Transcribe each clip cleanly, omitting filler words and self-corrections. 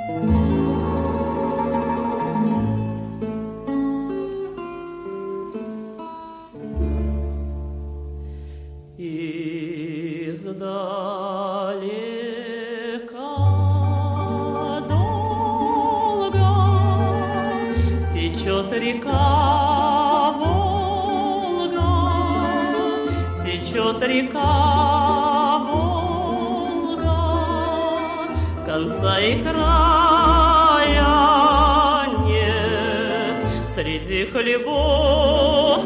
Издалека долго течет река Волга, течет река Волга, конца и края нет среди хлебов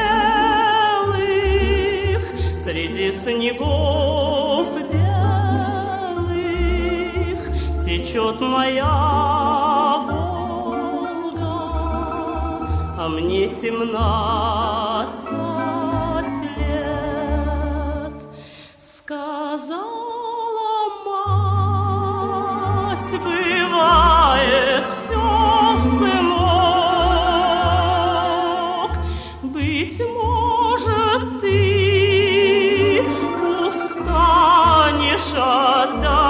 спелых, среди снегов белых течет моя Волга, а мне 17 лет. Сказала мать, бывает все, сынок, быть может, ты устанешь от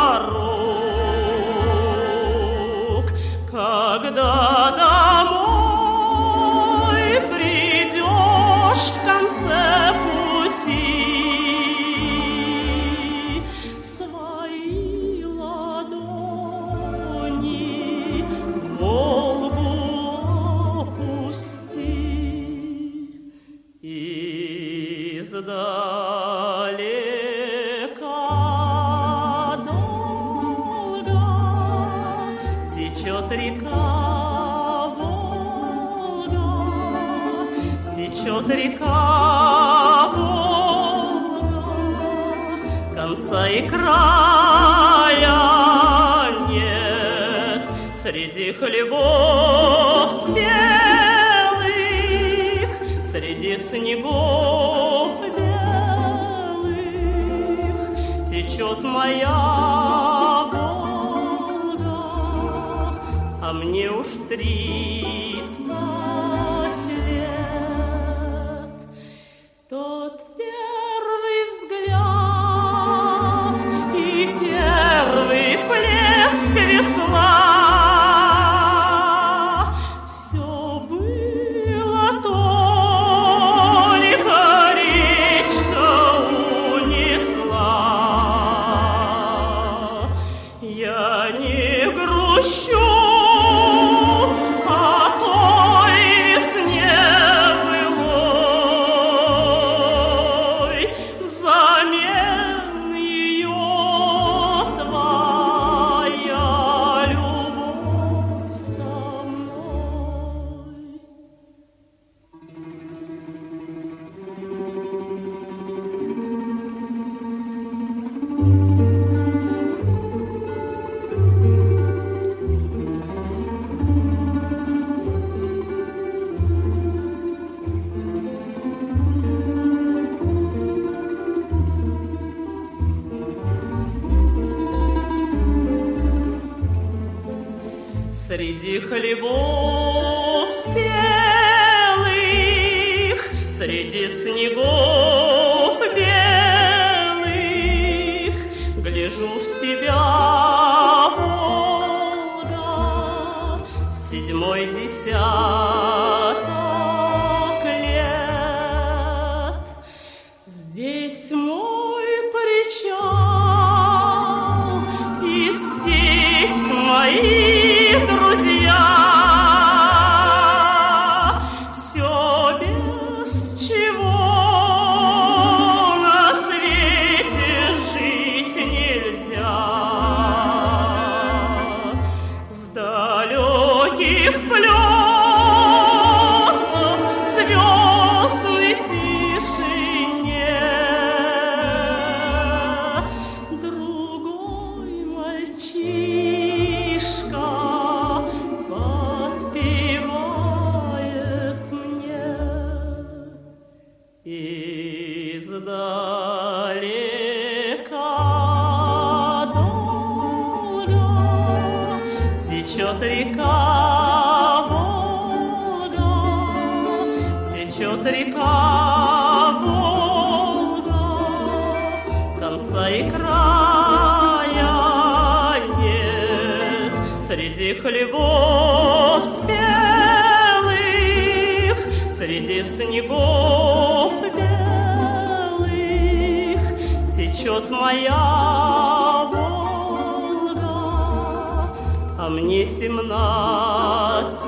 дорог, когда домой придешь в конце пути. Свои ладони в Волгу опусти. Издалека долго течет река Волга, течет река Волга, конца и края нет среди хлебов спелых, среди снегов белых течет моя Волга, а мне уж 30 лет. Тот первый взгляд и первый плеск весла все было только речка унесла. Я не грущу о той весне былой, взамен ее твоя любовь со мной. Среди хлебов спелых, среди снегов белых гляжу в тебя, Волга, 7-й десяток лет. Здесь мой причал, и здесь мои друзья, все без чего на свете жить нельзя. С далеких плесов в звездной тишине другой мальчишка подпевает мне. Издалека долго течет река Волга, течет река Волга, конца и края нет среди среди хлебов спелых, среди снегов белых течет моя Волга, а мне 17